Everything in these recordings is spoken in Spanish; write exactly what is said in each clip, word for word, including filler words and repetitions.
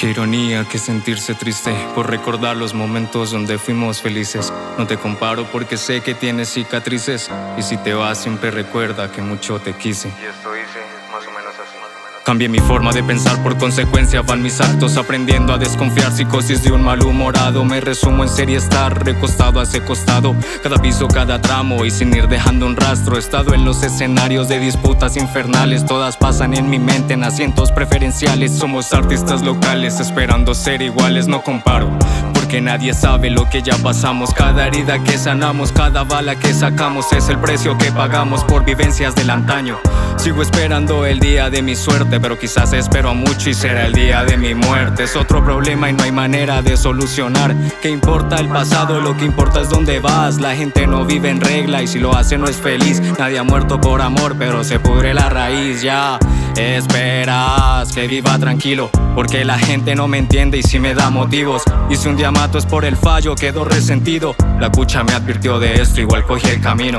Qué ironía que sentirse triste por recordar los momentos donde fuimos felices. No te comparo porque sé que tienes cicatrices, y si te vas siempre recuerda que mucho te quise. Y esto hice más o menos así. Cambié mi forma de pensar, por consecuencia van mis actos, aprendiendo a desconfiar, psicosis de un malhumorado. Me resumo en serie estar recostado a ese costado, cada piso, cada tramo, y sin ir dejando un rastro. He estado en los escenarios de disputas infernales, todas pasan en mi mente en asientos preferenciales. Somos artistas locales esperando ser iguales, no comparo porque nadie sabe lo que ya pasamos. Cada herida que sanamos, cada bala que sacamos, es el precio que pagamos por vivencias del antaño. Sigo esperando el día de mi suerte, pero quizás espero mucho y será el día de mi muerte. Es otro problema y no hay manera de solucionar. ¿Qué importa el pasado? Lo que importa es dónde vas. La gente no vive en regla y si lo hace no es feliz. Nadie ha muerto por amor, pero se pudre la raíz. Ya esperas que viva tranquilo porque la gente no me entiende y si me da motivos. Y si un día mato es por el fallo, quedo resentido. La cucha me advirtió de esto, igual cogí el camino.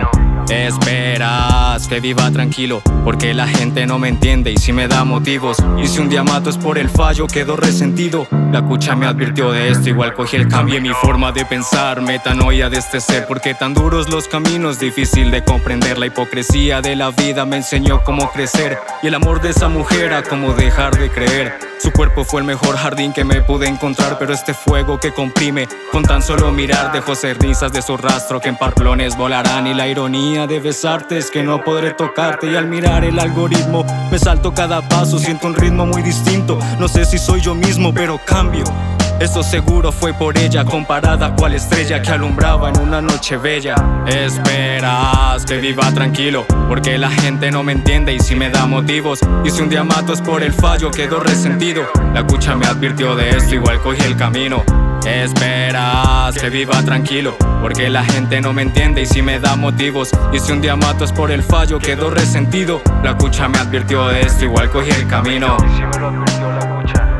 Esperas que viva tranquilo porque la gente no me entiende y si me da motivos. Y si un día mato es por el fallo, quedo resentido. La cucha me advirtió de esto, igual cogí el camino. Mi forma de pensar, metanoia de este ser, porque tan duros los caminos, difícil de comprender. La hipocresía de la vida me enseñó cómo crecer, y el amor de esa mujer a cómo dejar de creer. Su cuerpo fue el mejor jardín que me pude encontrar, pero este fuego que comprime con tan solo mirar dejó cenizas de su rastro que en parplones volarán. Y la ironía de besarte es que no podré tocarte, y al mirar el algoritmo me salto cada paso, siento un ritmo muy distinto. No sé si soy yo mismo, pero cambio. Eso seguro fue por ella, comparada a cual estrella que alumbraba en una noche bella. Esperas que viva tranquilo porque la gente no me entiende y si me da motivos. Y si un día mato es por el fallo, quedo resentido. La cucha me advirtió de esto, igual cogí el camino. Esperas que viva tranquilo porque la gente no me entiende y si me da motivos. Y si un día mato es por el fallo, quedo resentido. La cucha me advirtió de esto, igual cogí el camino. Y si me lo advirtió la cucha.